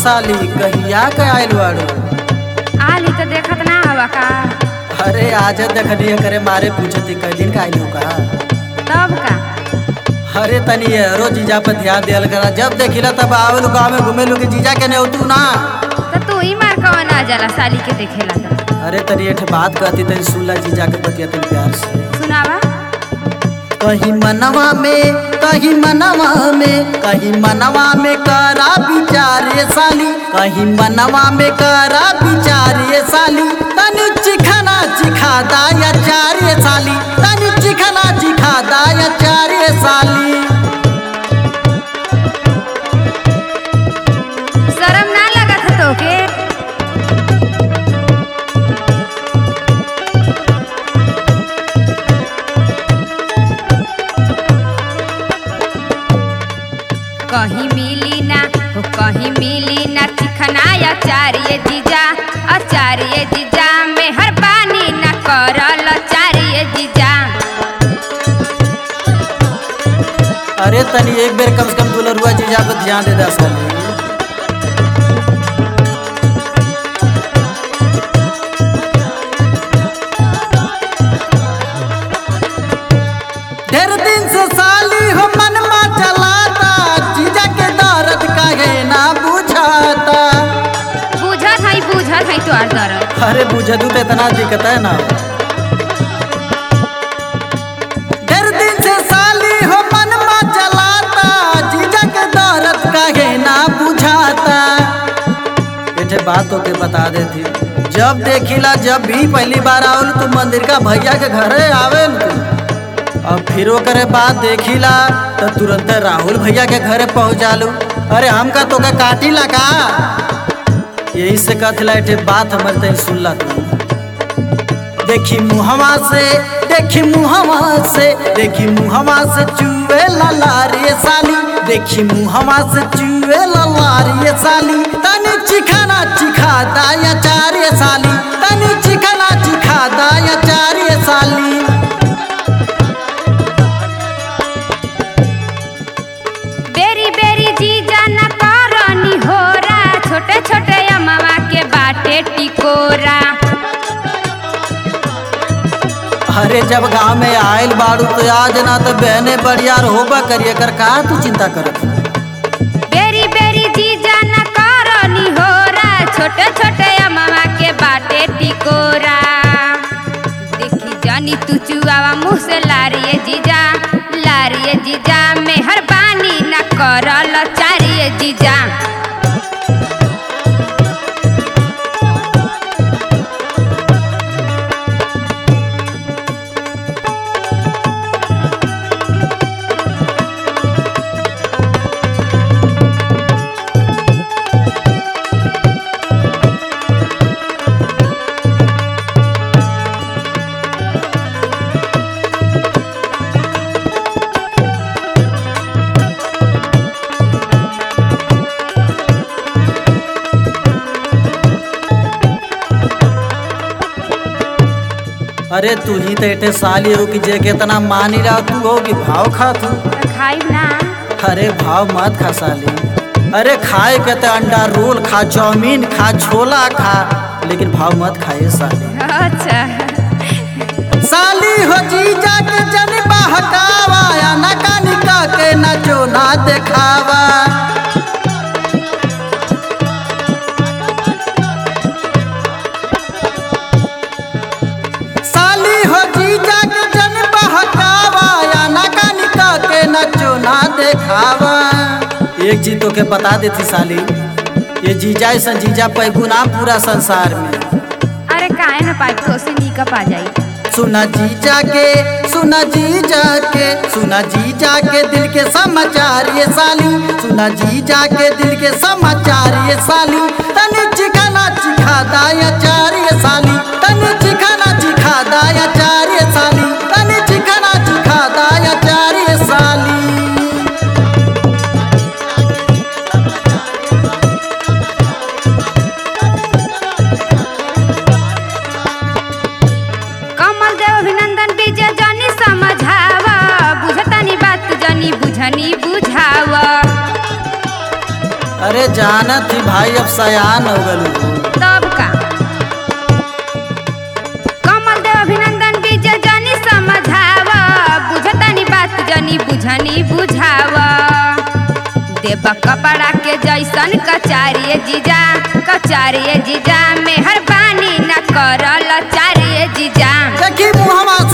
साली कहिया के आयल बाड़ू? आली तो देखत ना हवा का। अरे आज देखनी करे मारे पूछती कई दिन का आयल हो का? तब का अरे तनी रो जीजा पर ध्यान दियल करा, जब देखिला तब आवेलू गाँव में घूमेलू के जीजा के नहीं तू ना। तो तू ही मार कवन आ जाला साली के देखेला तो। अरे तनी एक बात कहती तनी सुनला जीजा के बतिया तनी प्यार से। सुनावा। कहीं मनवा में कहीं मनवा में कहीं मनवा में करा बिचारे साली, कहीं मनवा में करा बिचारे साली, तनी चिखाना चिखा दाया चारे साली, तनी चिखाना चिखा दाया चारे साली। शर्म ना लगत है तोके? कहीं मिली ना हो कहीं मिली ना चिखना आचार्य जीजा, आचार्य जीजा में हर पानी ना करल आचार्य जीजा। अरे तनी एक बेर कम से कम दुलरुआ जीजा पर ध्यान दे दा साली। ढेर दिन से साली हो मनमा चलाता, जीजा के दर्द काहे ना बुझाता। बुझत है तो आर दर्द। अरे बुझदू तो इतना दिक्कत है ना। ढेर दिन से साली हो मनमा चलाता, जीजा के दर्द काहे ना बुझाता। ये बात तो के बता देती, जब देखिला जब भी पहली बार आवल तू मंदिर का भैया के घरे आवेल तू, और फिर वो करे बात देखिला तो तुरंत राहुल भैया के घरे पहुँच जालू। अरे हमका तो का काटी लगा, यही से कहला एक बात हमारे तय सुनला तू। देखी मुहवा से देखी मुहवा से देखी मुहवा से चुए लारी साली, देखी मुहवा से चुए लारी साली, तनी चिखाना चिखा दाया चारे साली, तनी चिखाना चिखा दाया चारे साली। बेरी बेरी जीजा न करनी होरा, छोटे छोटे अमवा के बाटे टिकोरा। अरे जब गांव में आयल बाड़ू तो आज ना तो बहने बड़ियार होबा करिए कर, का तू चिंता करत? बेरी बेरी जीजा न करनी होरा, छोटे छोटे अमवा के बाटे टिकोरा। देखी जानी तू चुआवा मुँह से लारिए जीजा, लारिए जीजा में हर पानी न करल चारिए जीजा। अरे तू ही तो एटे साली हो कि जे कितना मानी रहा तू हो कि भाव खा तू। खाई ना। अरे भाव मत खा साली, अरे खाए के तो अंडा रोल खा, चाउमीन खा, छोला खा, लेकिन भाव मत खाए साली। अच्छा साली हो जीजा के जन बहकावा, या नका निका के नचो ना देखावा। साली हो जीजा के जन बहकावा, या नका निका के नचो ना देखावा। एक चीज तो के बता देती साली, ये जीजा ऐसा जीजा पैगु ना पूरा संसार में। अरे काहे न पाइप तो से नीका पा जाई। सुना जीजा के सुना जीजा के सुना जीजा के दिल के समाचार ये साली, सुना जीजा के दिल के समाचार ये साली, तनी चिखाना चिखा दाया चार ये साली, तनी चिखाना चिखा दाया चार ये साली, तनी चिखाना चिखा दाया चार ये साली। कमल देव अभिनंदन विजय जानी समझावा, बुझतानी बात जानी बुझनी बुझावा। अरे जानत ही भाई अब सयान हो गलू। तब का कमल देव अभिनंदन विजय जनी समझाव बुझतनी बात जनी बुझनी बुझाव देव कपड़ा के जैसन कचारिए जीजा मेहरबानी न करल चारिए जीजा देखी मुहमा